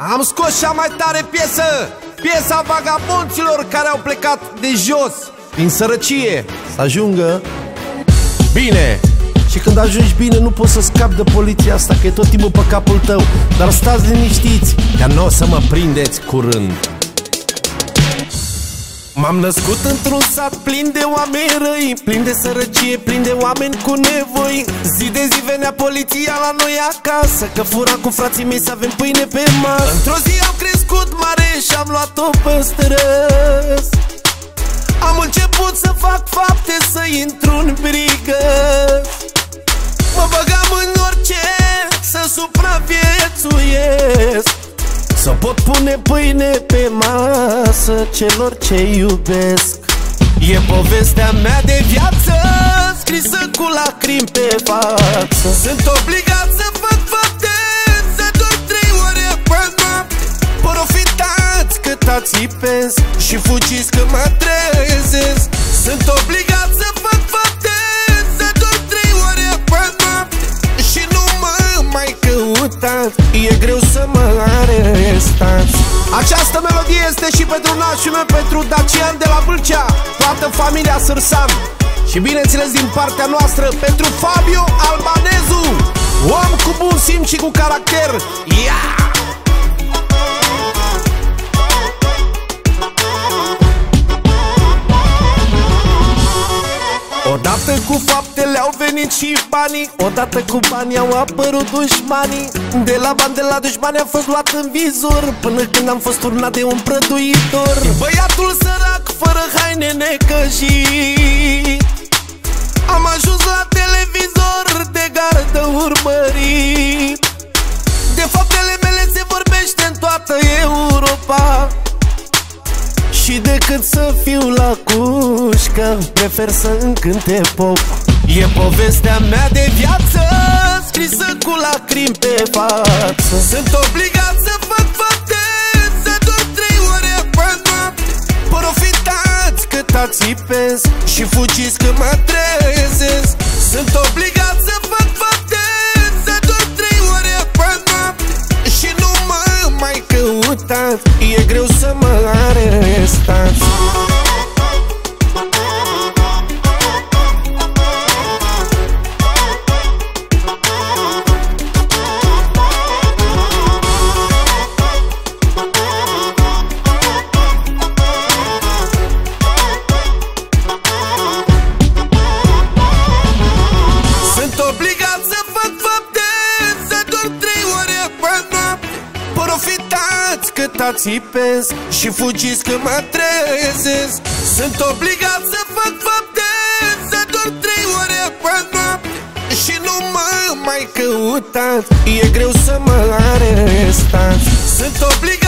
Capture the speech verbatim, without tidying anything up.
Am scos cea mai tare piesă, piesa vagabonților care au plecat de jos, din sărăcie, să ajungă bine. Și când ajungi bine nu poți să scapi de poliția asta, că e tot timpul pe capul tău. Dar stați liniștiți, că nu o să mă prindeți curând. M-am născut într-un sat plin de oameni răi, plin de sărăcie, plin de oameni cu nevoi. Zi de zi venea poliția la noi acasă, că fura cu frații mei să avem pâine pe masă. Într-o zi am crescut mare și am luat-o pe străzi. Am început să fac fapte, să intru în brigă. Mă băgam în orice să supraviețuiesc, să pot pune pâine pe masă celor ce iubesc. E povestea mea de viață, scrisă cu lacrimi pe față. Sunt obligat să fac fapte, să dorm trei ore pe noapte. Profitați cât ațipesc și fugiți când mă trezesc. Sunt obligat să fac fapte, să dorm trei ore pe noapte. Și nu mă mai căutați, e greu să mă arestați. Această melodie este și pentru nașul meu, pentru Dacian de la Vâlcea, toată familia Sârsan. Și bineînțeles din partea noastră pentru Fabio Albanezu, om cu bun simț și cu caracter. Yeah! Odată cu faptele au venit și banii, odată cu banii au apărut dușmanii. De la bani, de la dușmani am fost luat în vizor, până când am fost turnat de un prăduitor. Băiatul sărac, fără haine necăjit, am ajuns la televizor de gardă urmărit. De faptele mele se vorbește în toată Europa, și decât să fiu la cușcă, prefer să-mi cânte pop. E povestea mea de viață, scrisă cu lacrimi pe față. Sunt obligat să fac fapte, să dorm trei ore pe noapte. Profitați cât ațipesc și fugiți când mă trezesc. Sunt obligat să fac fapte, să dorm trei ore pe noapte. Și nu mă mai căutați, e greu să mă arestați. Sunt obligat să fac fapte, să dorm trei ore pe noapte. Profitați cât ațipesc și fugiți când mă trezesc. Sunt obligat să fac fapte, să dorm trei ore pe noapte. Și nu mă mai căutați, e greu să mă arestați. Sunt obligat